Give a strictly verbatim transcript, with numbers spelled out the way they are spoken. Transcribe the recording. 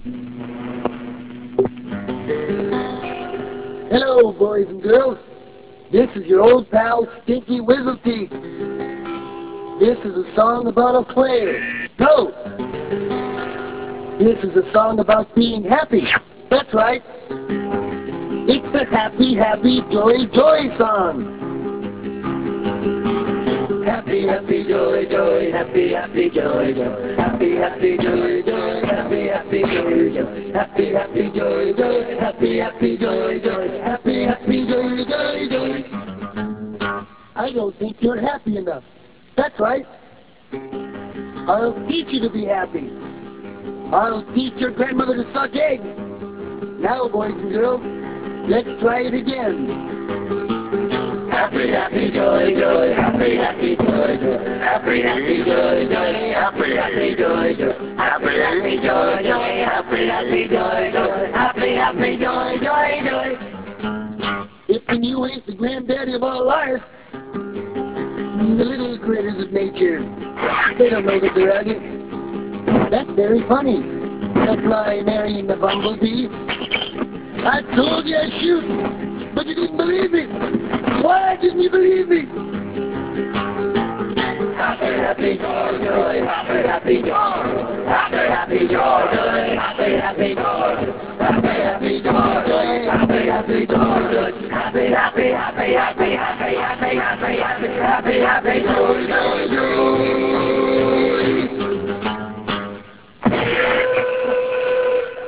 Hello, boys and girls. This is your old pal, Stinky Wizzleteeth. This is a song about a player. Go! This is a song about being happy. That's right. It's a happy, happy, joy, joy song. Happy, happy, joy, joy, happy, happy, joy, joy, happy, happy, joy, joy, happy, happy, joy, joy, happy, happy, joy, joy, happy, happy, joy, joy, happy, happy, joy, joy, joy. I don't think you're happy enough. That's right. I'll teach you to be happy. I'll teach your grandmother to suck eggs. Now, boys and girls, let's try it again. Happy, happy, joy, joy, happy, happy, joy, joy, happy, happy, joy, joy, happy, happy, joy, joy, happy, happy, joy, joy, happy, happy, joy, joy, happy, happy, joy, joy, joy. If you knew ain't the granddaddy of all liars, the little critters of nature, they don't know that they're ugly. That's very funny. The fly marrying the bumblebee. I told you I'd shoot, but you didn't believe me. Why didn't you believe me? Happy, happy, joy, joy, happy, happy, joy, happy, happy, joy, joy, happy, happy, joy, happy, happy, joy, joy, happy, happy, joy, joy, happy, happy, happy, happy, happy, happy, happy, happy, happy, happy, joy, joy, joy.